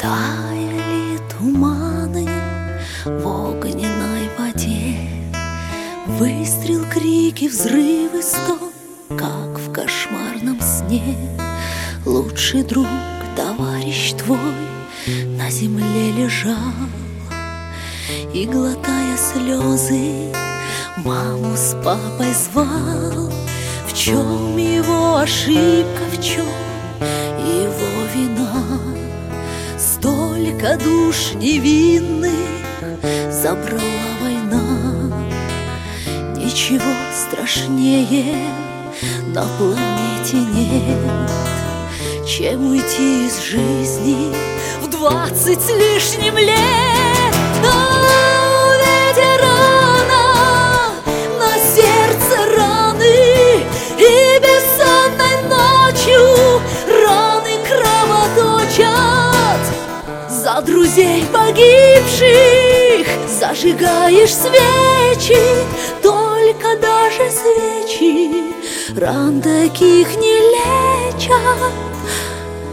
Таяли туманы в огненной воде, выстрел, крики, взрывы, стон, как в кошмарном сне. Лучший друг, товарищ твой, на земле лежал и, глотая слезы, маму с папой звал. В чем его ошибка, в чем его вина? Столько душ невинных забрала война. Ничего страшнее на планете нет, чем уйти из жизни в 20 с лишним лет. Но ветерана на сердце раны, и бессонной ночью раны кровоточат. За друзей погибших зажигаешь свечи, только даже свечи ран таких не лечат.